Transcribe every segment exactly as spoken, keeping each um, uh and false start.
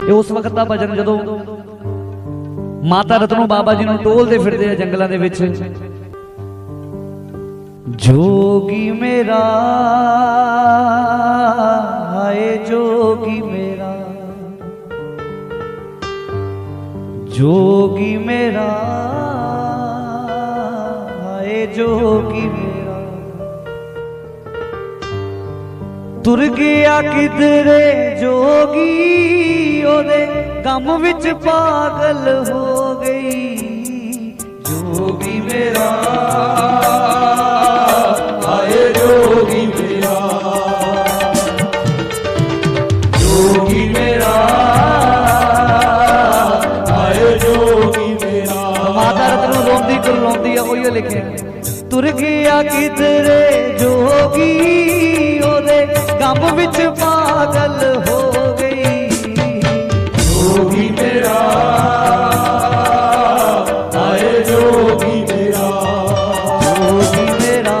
ਇਹ ਉਸ ਵਕਤ ਦਾ ਭਜਨ ਜਦੋਂ ਮਾਤਾ ਰਤਨੋ ਬਾਬਾ ਜੀ ਨੂੰ ਟੋਲਦੇ ਫਿਰਦੇ ਆ ਜੰਗਲਾਂ ਦੇ ਵਿੱਚ। जोगी मेरा हाय जोगी मेरा, जोगी मेरा हाय जोगी मेरा, तुर गया किधरे जोगी ओदे गम विच पागल हो गई। जोगी मेरा जोगी मेरा, जोगी मेरा आए जोगी मेरा। माता रत्नों रोंदी कुरलाउंदी आ ओही लिखे। तुर गया किधरे जोगी ओदे गम विच पागल हो गई। जोगी मेरा आए जोगी मेरा, जोगी मेरा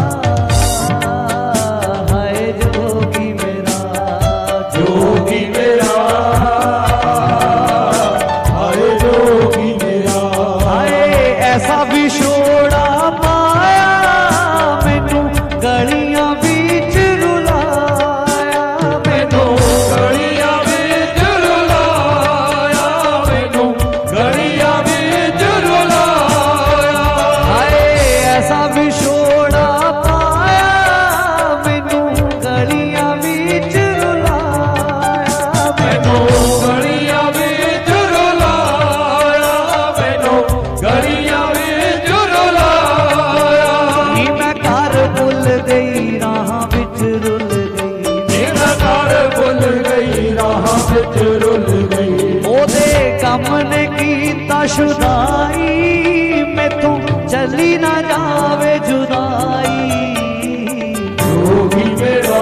शुदाई मैथों चली ना जावे जुदाई। जोगी मेरा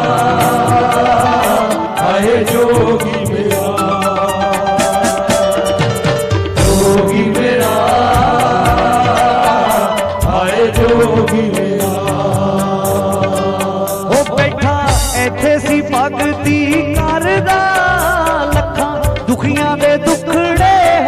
आए जोगी मेरा, जोगी मेरा आए जोगी मेरा। ओ बैठा ऐथे सी भगती करदा लखां दुखियां दे दुखड़े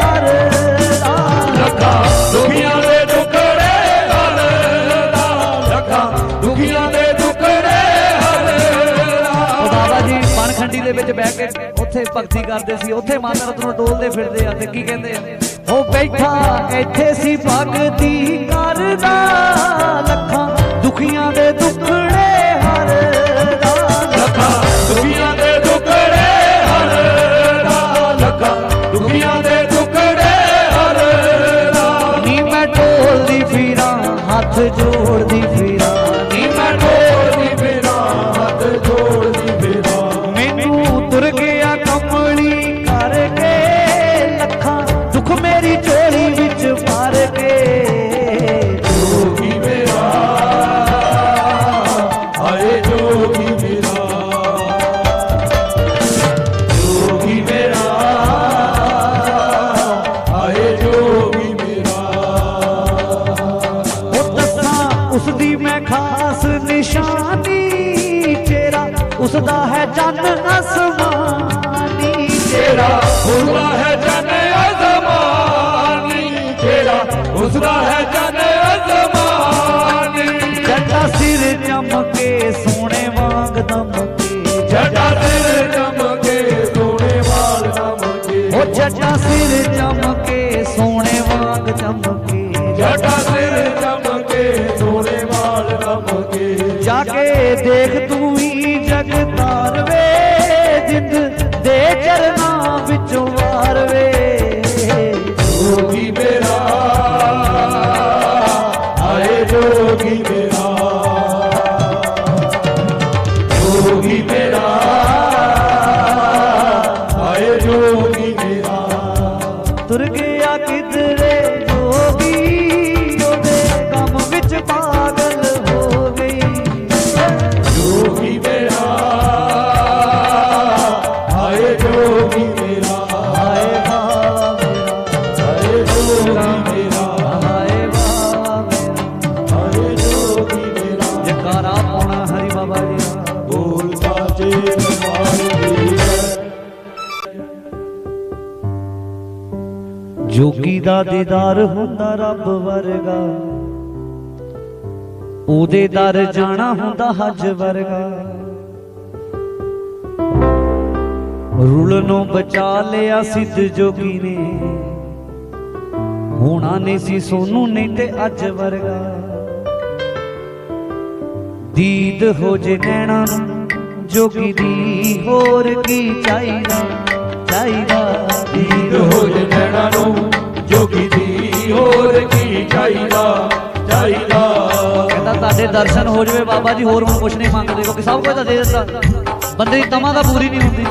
दुखियां दे दुखड़े हरदा, लखां दुखियां दे दुखड़े हरदा। बाबा जी पानखंडी दे विच बैठ के उत्थे भगती करदे सी, उत्थे माता रत्नों टोलदे फिरदे आ ते की कहंदे आ। ओ बैठा इत्थे सी भगती करदा लखां दुखियां दे दुखड़े हरदा, लखां दुखियां दे दुखड़े हरदा, लखां दुखियां दे दुखड़े हाथ जोड़दी फिरा। नी मैं ढोलदी फिरा हाथ जोड़दी फिरा। मैनू तुर गया कमली करके लखां दुख मेरी झोली विच भर के। जोगी मेरा आए जोगी मेरा, जोगी मेरा आए जोगी मेरा। उसदी मैं खास निशानी चेहरा उसदा है जन आसमानी। चेहरा उसदा है जन आसमानी, चेहरा उसदा है जन आसमानी। जटा सिर चमके सोने वांग दमके, जटा सिर चमके सोने वांग दमके। ओ जटा सिर चमके सोने वांग चमके, जटा सिर चमके सोने वाल दमके। जाके देख तू ही जगतार वे जिंद दे चरना विचों वार वे। जोगी मेरा आए जोगी मेरा, जोगी मेरा आए जोगी मेरा। तुर गया किधरे जोगी ओदे गम विच पागल हो गई। जोगी मेरा आए जोगी मेरा, आए बा मेरा, आए जोगी मेरा, आए बा मेरा, आए जोगी मेरा। जयकारा पाना हरि बाबा जी बोल साचे दरबार दी। ਜੋਗੀ ਦਾ ਦੀਦਾਰ ਹੁੰਦਾ ਰੱਬ ਵਰਗਾ, ਉਹਦੇ ਦਰ ਜਾਣਾ ਹੁੰਦਾ ਹੱਜ ਵਰਗਾ। ਰੁਲ ਨੂੰ ਬਚਾ ਲਿਆ ਸਿੱਧ ਜੋਗੀ ਨੇ, ਹੋਣਾ ਨਹੀਂ ਸੀ ਸੋਨੂੰ ਨਹੀਂ ਤੇ ਅੱਜ ਵਰਗਾ। ਦੀਦ ਹੋ ਜੇ ਨੈਣਾ ਨੂੰ ਜੋਗੀ ਦੀ, ਹੋਰ ਕੀ ਚਾਹੀਦਾ ਚਾਹੀਦਾ। ਦੀਦ ਹੋ ਜੇ ਨੈਣਾ ਨੂੰ ਜੋਗੀ ਦੀ, ਹੋਰ ਕੀ ਚਾਹੀਦਾ ਚਾਹੀਦਾ। ਕਹਿੰਦਾ ਤੁਹਾਡੇ ਦਰਸ਼ਨ ਹੋ ਜਵੇ ਬਾਬਾ ਜੀ, ਹੋਰ ਹੁਣ ਕੁਛ ਨਹੀਂ ਮੰਗਦੇ, ਕਿਉਂਕਿ ਸਭ ਕੁਝ ਤਾਂ ਦੇ ਦਿੱਤਾ। ਬੰਦੇ ਦੀ ਤਮਾ ਤਾਂ ਪੂਰੀ ਨਹੀਂ ਹੁੰਦੀ।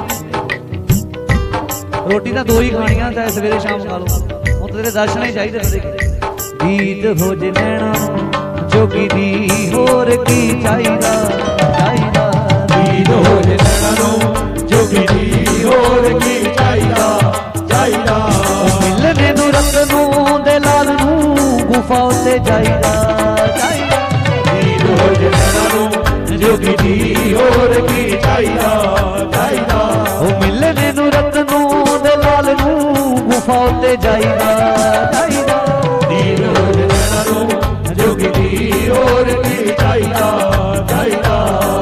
ਰੋਟੀ ਤਾਂ ਦੋ ਹੀ ਖਾਣੀਆਂ, ਚਾਹੇ ਸਵੇਰੇ ਸ਼ਾਮ ਖਾ ਲਓ, ਹੁਣ ਤੇਰੇ ਦਰਸ਼ਨ ਹੀ ਚਾਹੀਦੇ ਬੰਦੇ। ਦੀਦ ਹੋ ਜੇ ਨੈਣਾ ਜੋਗੀ ਦੀ, ਹੋਰ ਕੀ ਚਾਹੀਦਾ ਚਾਹੀਦਾ। ਦੀਦ ਹੋ ਜੇ ਨੈਣਾ ਨੂੰ ਜੋਗੀ ਦੀ, ਹੋਰ ਕੀ ਚਾਹੀਦਾ ਚਾਹੀਦਾ। ਮਿਲਨੇ ਨੂੰ ਰਤ ਨੂੰ ਦੇ ਲਾਲ ਨੂੰ, ਗੁਫਾ ਉੱਤੇ ਜਾਈਦਾ ਜਾਈਦਾ। ਦੀਦ ਹੋ ਜੇ ਨੈਣਾ ਨੂੰ ਜੋਗੀ ਦੀ, ਹੋਰ ਕੀ ਚਾਹੀਦਾ ਚਾਹੀਦਾ। ਉਹ ਮਿਲਨੇ ਨੂੰ ਰਤ ਨੂੰ ਦੇ ਲਾਲ ਨੂੰ, ਗੁਫਾ ਉੱਤੇ ਜਾਈਦਾ ਜਾਈਦਾ। ਦੀਦ ਹੋ ਜੇ ਨੈਣਾ ਨੂੰ ਜੋਗੀ ਦੀ, ਹੋਰ ਕੀ ਚਾਹੀਦਾ ਚਾਹੀਦਾ।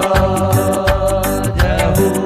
ਜੈ ਹੋ।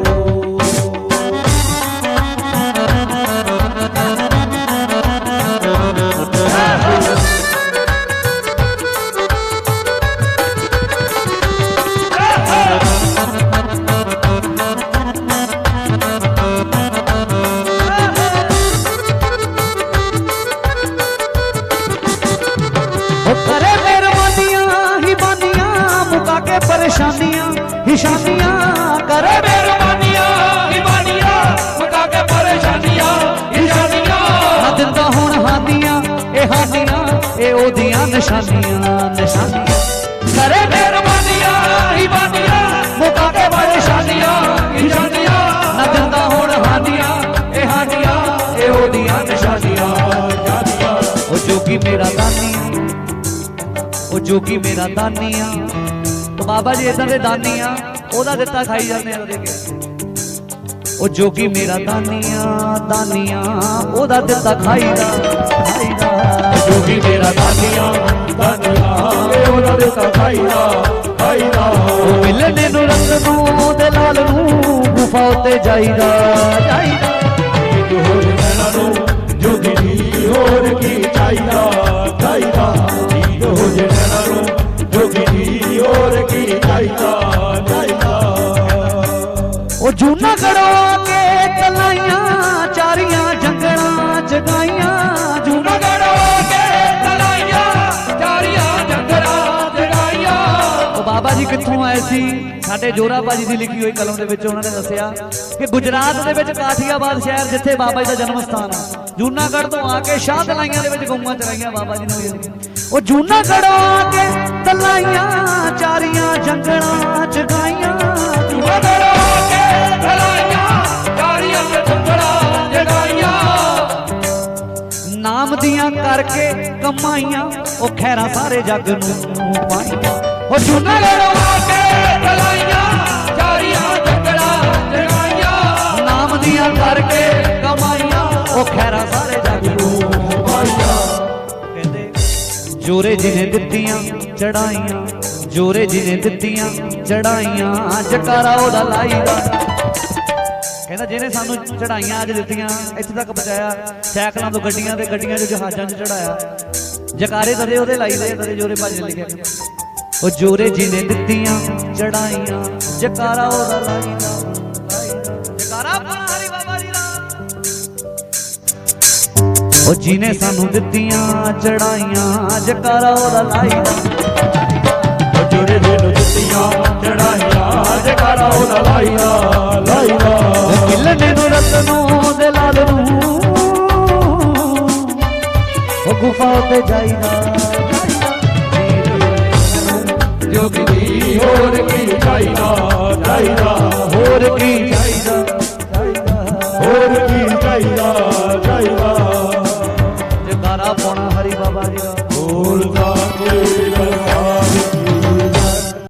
ਪਰੇਸ਼ਾਨੀਆਂ ਹਿਸ਼ਾਨੀਆਂ ਕਰੇ ਮਿਹਰਬਾਨੀਆਂ ਹਿਮਾਨੀਆਂ, ਮੁਕਾ ਕੇ ਪਰੇਸ਼ਾਨੀਆਂ ਹਿਸ਼ਾਨੀਆਂ। ਨਾ ਦਿੰਦਾ ਹੁਣ ਹਾਨੀਆਂ ਇਹ ਹਾਨੀਆਂ, ਇਹ ਉਹਦੀਆਂ ਨਿਸ਼ਾਨੀਆਂ ਨਿਸ਼ਾਨੀਆਂ। ਕਰੇ ਮਿਹਰਬਾਨੀਆਂ ਹਿਮਾਨੀਆਂ, ਮੁਕਾ ਕੇ ਪਰੇਸ਼ਾਨੀਆਂ ਹਿਸ਼ਾਨੀਆਂ। ਨਾ ਦਿੰਦਾ ਹੁਣ ਹਾਨੀਆਂ ਇਹ ਹਾਨੀਆਂ, ਇਹ ਉਹਦੀਆਂ ਨਿਸ਼ਾਨੀਆਂ ਨਿਸ਼ਾਨੀਆਂ। ਉਹ ਜੋਗੀ ਮੇਰਾ ਦਾਨੀਆਂ, ਉਹ ਜੋਗੀ ਮੇਰਾ ਦਾਨੀਆਂ। ਬਾਬਾ ਜੀ ਇਦਾਂ ਦੇ ਦਾਨੀ ਆ, ਉਹਦਾ ਦਿੱਤਾ ਖਾਈ ਜਾਂਦੇ ਆ ਉਹਦੇ ਕੇ। ਉਹ ਜੋਗੀ ਮੇਰਾ ਦਾਨੀਆਂ ਦਾਨੀਆਂ, ਉਹਦਾ ਦਿੱਤਾ ਖਾਈਦਾ ਖਾਈਦਾ। ਜੋਗੀ ਮੇਰਾ ਦਾਨੀਆਂ ਦਾਨੀਆਂ, ਉਹਦਾ ਦਿੱਤਾ ਖਾਈਦਾ ਖਾਈਦਾ। ਉਹ ਮਿਲਨੇ ਨੂੰ ਰੰਗ ਨੂੰ ਦੇ ਲਾਲ ਨੂੰ, ਗੁਫਾ ਉੱਤੇ ਜਾਈਦਾ ਜਾਈਦਾ। ਦੀਦ ਹੋ ਜੇ ਨੈਣਾ ਨੂੰ ਜੋਗੀ ਦੀ, ਹੋਰ ਕੀ ਚਾਹੀਦਾ ਚਾਹੀਦਾ। ਦੀਦ ਹੋ ਜੇ ਨੈਣਾ ਨੂੰ ਜੋਗੀ ਦੀ, ਹੋਰ ਕੀ ਚਾਹੀਦਾ ਚਾਹੀਦਾ। ਉਹ ਜੂਨਾ ਗੜਵਾ ਕੇ ਤਲਾਈਆਂ, ਚਾਰੀਆਂ ਜੰਗਲਾਂ ਜਗਾਈਆਂ। ਜੂਨਾ ਗੜਵਾ ਕੇ ਤਲਾਈਆਂ, ਚਾਰੀਆਂ ਜੰਗਲਾਂ ਜਗਾਈਆਂ। ਉਹ ਬਾਬਾ ਜੀ ਕਿੱਥੋਂ ਆਏ ਸੀ? ਸਾਡੇ ਜੋਰਾ ਬਾਜੀ ਦੀ ਲਿਖੀ ਹੋਈ ਕਲਮ ਦੇ ਵਿੱਚ ਉਹਨਾਂ ਨੇ ਦੱਸਿਆ ਕਿ ਗੁਜਰਾਤ ਦੇ ਵਿੱਚ ਕਾਠੀਆਵਾਦ ਸ਼ਹਿਰ, ਜਿੱਥੇ ਬਾਬਾ ਜੀ ਦਾ ਜਨਮ ਸਥਾਨ ਆ, ਜੂਨਾਗੜ੍ਹ ਤੋਂ ਆ ਕੇ ਸ਼ਾਹ ਤਲਾਈਆਂ ਦੇ ਵਿੱਚ ਗਊਆਂ ਚਰਾਈਆਂ ਬਾਬਾ ਜੀ ਨੇ। ਉਹ ਜੂਨਾਗੜ੍ਹ ਆ ਕੇ ਤਲਾਈਆਂ, ਚਾਰੀਆਂ ਜੰਗਲਾਂ ਜਗਾਈਆਂ। ਜੂਨਾਗੜ੍ਹ ਆ ਕੇ ਤਲਾਈਆਂ, ਚਾਰੀਆਂ ਜੰਗਲਾਂ ਜਗਾਈਆਂ। ਨਾਮ ਦੀਆਂ ਕਰਕੇ ਕਮਾਈਆਂ, ਉਹ ਖੈਰਾਂ ਸਾਰੇ ਜੱਗ ਨੂੰ ਪਾਈਆਂ। ਉਹ ਜੂਨਾਗੜ੍ਹ ਆ ਕੇ ਤਲਾਈਆਂ, ਚਾਰੀਆਂ ਜੰਗਲਾਂ ਜਗਾਈਆਂ। ਨਾਮ ਦੀਆਂ ਕਰਕੇ ਕਮਾਈਆਂ, ਉਹ ਖੈਰਾਂ ਸਾਰੇ ਜੱਗ ਨੂੰ ਪਾਈਆਂ। ਕਹਿੰਦੇ ਜੋਰੇ ਜਿਹਨੇ ਦਿੱਤੀਆਂ ਚੜਾਈਆਂ, ਜੋਰੇ ਜਿਹਨੇ ਦਿੱਤੀਆਂ ਚੜਾਈਆਂ, ਜਕਾਰਾ ਉਹਦਾ ਲਾਈਦਾ। ਕਹਿੰਦਾ ਜਿਹਨੇ ਸਾਨੂੰ ਚੜਾਈਆਂ ਅੱਜ ਦਿੱਤੀਆਂ, ਇੱਥੇ ਤੱਕ ਪਹੁੰਚਾਇਆ, ਸਾਈਕਲਾਂ ਤੋਂ ਗੱਡੀਆਂ ਤੇ ਗੱਡੀਆਂ ਤੋਂ ਜਹਾਜ਼ਾਂ 'ਚ ਚੜਾਇਆ, ਜਕਾਰੇ ਤਦੇ ਉਹਦੇ ਲਾਈਦੇ ਤਦੇ ਜੋਰੇ ਭਾਜੀ ਨੇ ਲਿਖਿਆ। ਉਹ ਜੋਰੇ ਜਿਹਨੇ ਦਿੱਤੀਆਂ ਚੜਾਈਆਂ, ਜਕਾਰਾ ਉਹਦਾ ਲਾਈਦਾ ਜਕਾਰਾ ਹਰੀ ਬਾਬਾ ਜੀ ਦਾ। ਉਹ ਜਿਹਨੇ ਸਾਨੂੰ ਦਿੱਤੀਆਂ ਚੜਾਈਆਂ, ਜਕਾਰਾ ਉਹਦਾ ਲਾਈਦਾ। ਉਹ ਜੋਰੇ ਜਿਹਨੂੰ ਦਿੱਤੀਆਂ ਚੜਾਈਆਂ, ਜਕਾਰਾ ਉਹਦਾ ਲਾਈਦਾ ਲਾਈਦਾ। ਉਹ ਮਿਲਨੇ ਨੂੰ ਰਤ ਨੂੰ ਦੇ ਲਾਲ ਨੂੰ, ਉਹ ਗੁਫਾ ਉੱਤੇ ਜਾਈਦਾ ਜੋਗੀ ਦੀ, ਹੋਰ